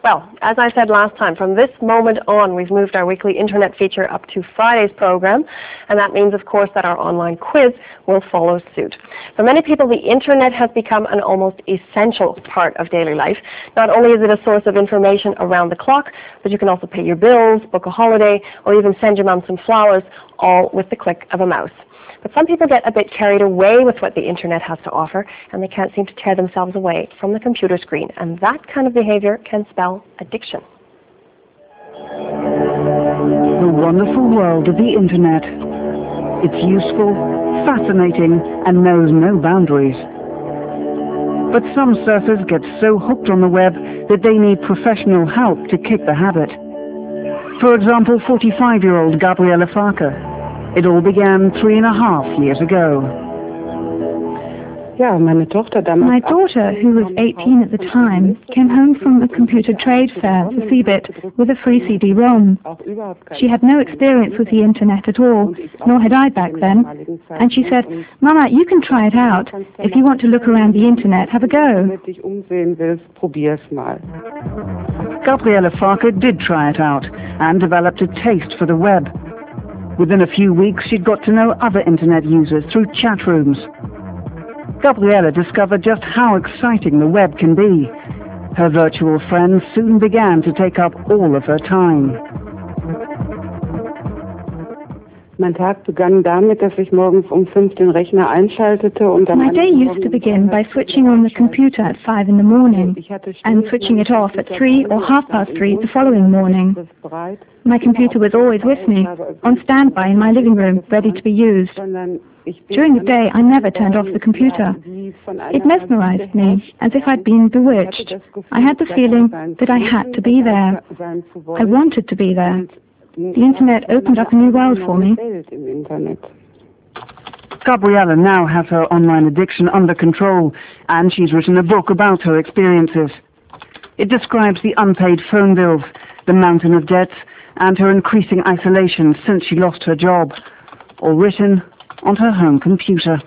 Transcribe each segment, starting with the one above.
Well, as I said last time, from this moment on, we've moved our weekly internet feature up to Friday's program, and that means, of course, that our online quiz will follow suit. For many people, the internet has become an almost essential part of daily life. Not only is it a source of information around the clock, but you can also pay your bills, book a holiday, or even send your mom some flowers, all with the click of a mouse. But some people get a bit carried away with what the internet has to offer, and they can't seem to tear themselves away from the computer screen. And that kind of behavior can spell addiction. The wonderful world of the internet. It's useful, fascinating, and knows no boundaries. But some surfers get so hooked on the web that they need professional help to kick the habit. For example, 45-year-old Gabriele Farke. It all began 3.5 years ago. My daughter, who was 18 at the time, came home from a computer trade fair for CeBIT with a free CD-ROM. She had no experience with the internet at all, nor had I back then, and she said, "Mama, you can try it out. If you want to look around the internet, have a go." Gabriele Farke did try it out and developed a taste for the web. Within a few weeks, she'd got to know other internet users through chat rooms. Gabriele discovered just how exciting the web can be. Her virtual friends soon began to take up all of her time. My day used to begin by switching on the computer at 5 in the morning and switching it off at 3 or 3:30 the following morning. My computer was always with me, on standby in my living room, ready to be used. During the day, I never turned off the computer. It mesmerized me, as if I'd been bewitched. I had the feeling that I had to be there. I wanted to be there. The internet opened up a new world for me. Gabriele now has her online addiction under control, and she's written a book about her experiences. It describes the unpaid phone bills, the mountain of debts, and her increasing isolation since she lost her job, all written on her home computer.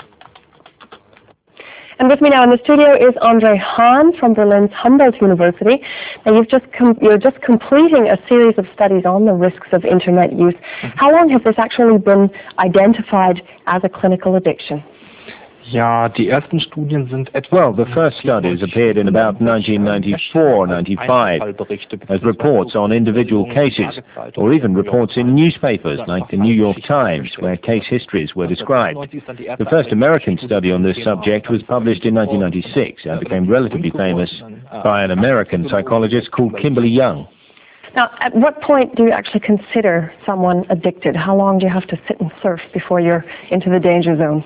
And with me now in the studio is Andre Hahn from Berlin's Humboldt University. Now you're just completing a series of studies on the risks of internet use. How long has this actually been identified as a clinical addiction? Well, the first studies appeared in about 1994-95 as reports on individual cases, or even reports in newspapers like the New York Times, where case histories were described. The first American study on this subject was published in 1996 and became relatively famous by an American psychologist called Kimberly Young. Now, at what point do you actually consider someone addicted? How long do you have to sit and surf before you're into the danger zone?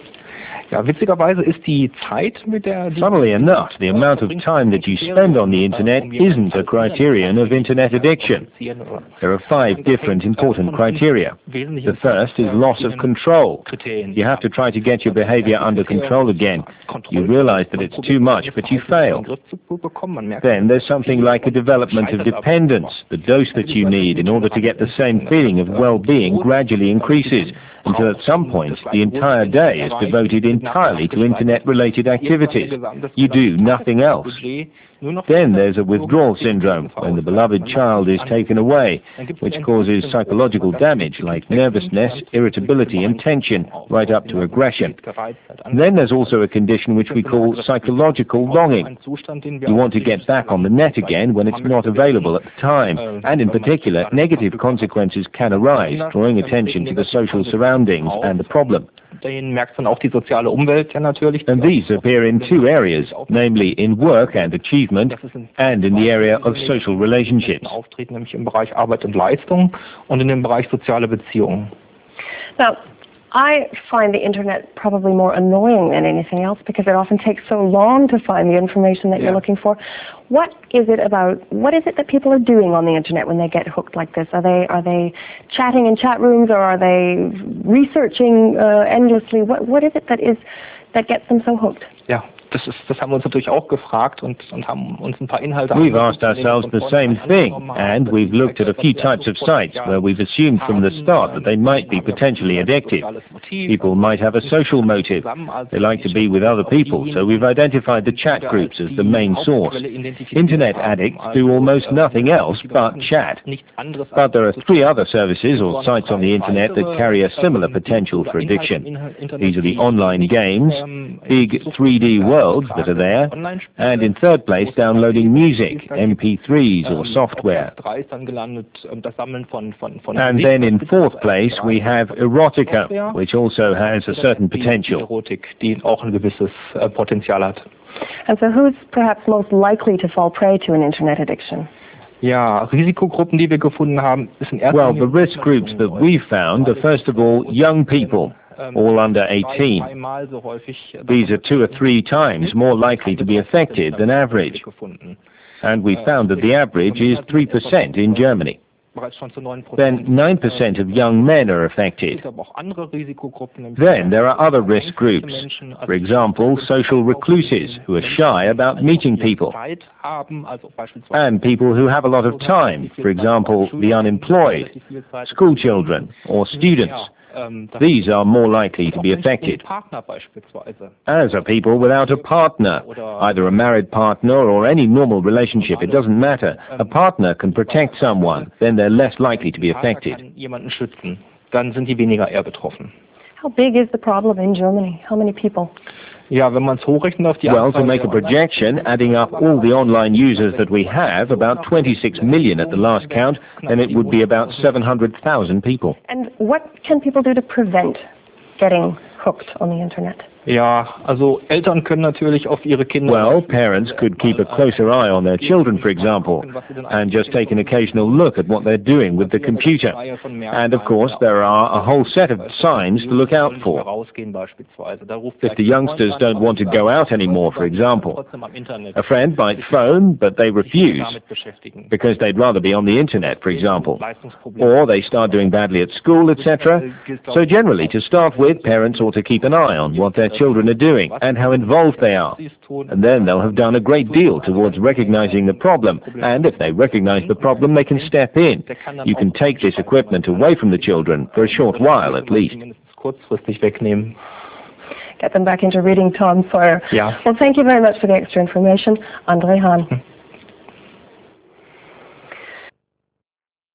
Funnily enough, the amount of time that you spend on the internet isn't a criterion of internet addiction. There are 5 different important criteria. The first is loss of control. You have to try to get your behavior under control again. You realize that it's too much, but you fail. Then there's something like a development of dependence. The dose that you need in order to get the same feeling of well-being gradually increases, until at some point the entire day is devoted entirely to internet-related activities. You do nothing else. Then there's a withdrawal syndrome, when the beloved child is taken away, which causes psychological damage like nervousness, irritability and tension, right up to aggression. And then there's also a condition which we call psychological longing. You want to get back on the net again when it's not available at the time, and in particular, negative consequences can arise, drawing attention to the social surroundings and the problem. And these appear in 2 areas, namely in work and achievement, and in the area of social relationships. Now, I find the internet probably more annoying than anything else because it often takes so long to find the information that you're looking for. What is it that people are doing on the internet when they get hooked like this? Are they chatting in chat rooms, or are they researching endlessly? What is it that gets them so hooked? das haben wir uns natürlich auch gefragt und haben uns ein paar Inhalte We've asked ourselves the same thing, and we've looked at a few types of sites where we've assumed from the start that they might be potentially addictive. People might have a social motive. They like to be with other people, so we've identified the chat groups as the main source. Internet addicts do almost nothing else but chat. But there are 3 other services or sites on the internet that carry a similar potential for addiction. These are the online games, big 3D worlds that are there, and in third place, downloading music, MP3s or software. And then in fourth place, we have erotica, which also has a certain potential. And so who's perhaps most likely to fall prey to an internet addiction? Ja, Risikogruppen, die wir gefunden haben, ist in erster Well, the risk groups that we've found are first of all young people, all under 18. These are 2 or 3 times more likely to be affected than average. And we found that the average is 3% in Germany. Then 9% of young men are affected. Then there are other risk groups. For example, social recluses who are shy about meeting people. And people who have a lot of time, for example, the unemployed, school children or students. These are more likely to be affected, as are people without a partner, either a married partner or any normal relationship, it doesn't matter. A partner can protect someone, then they're less likely to be affected. How big is the problem in Germany? How many people? Well, to make a projection, adding up all the online users that we have, about 26 million at the last count, then it would be about 700,000 people. And what can people do to prevent getting hooked on the internet? Ja, also Eltern können natürlich auf ihre Kinder. Well, parents could keep a closer eye on their children, for example, and just take an occasional look at what they're doing with the computer. And of course, there are a whole set of signs to look out for. If the youngsters don't want to go out anymore, for example, a friend might phone, but they refuse because they'd rather be on the internet, for example, or they start doing badly at school, etc. So generally, to start with, parents ought to keep an eye on what their children are doing and how involved they are. And then they'll have done a great deal towards recognizing the problem. And if they recognize the problem, they can step in. You can take this equipment away from the children for a short while at least. Get them back into reading Tom Sawyer. Yeah. Well, thank you very much for the extra information, André Hahn.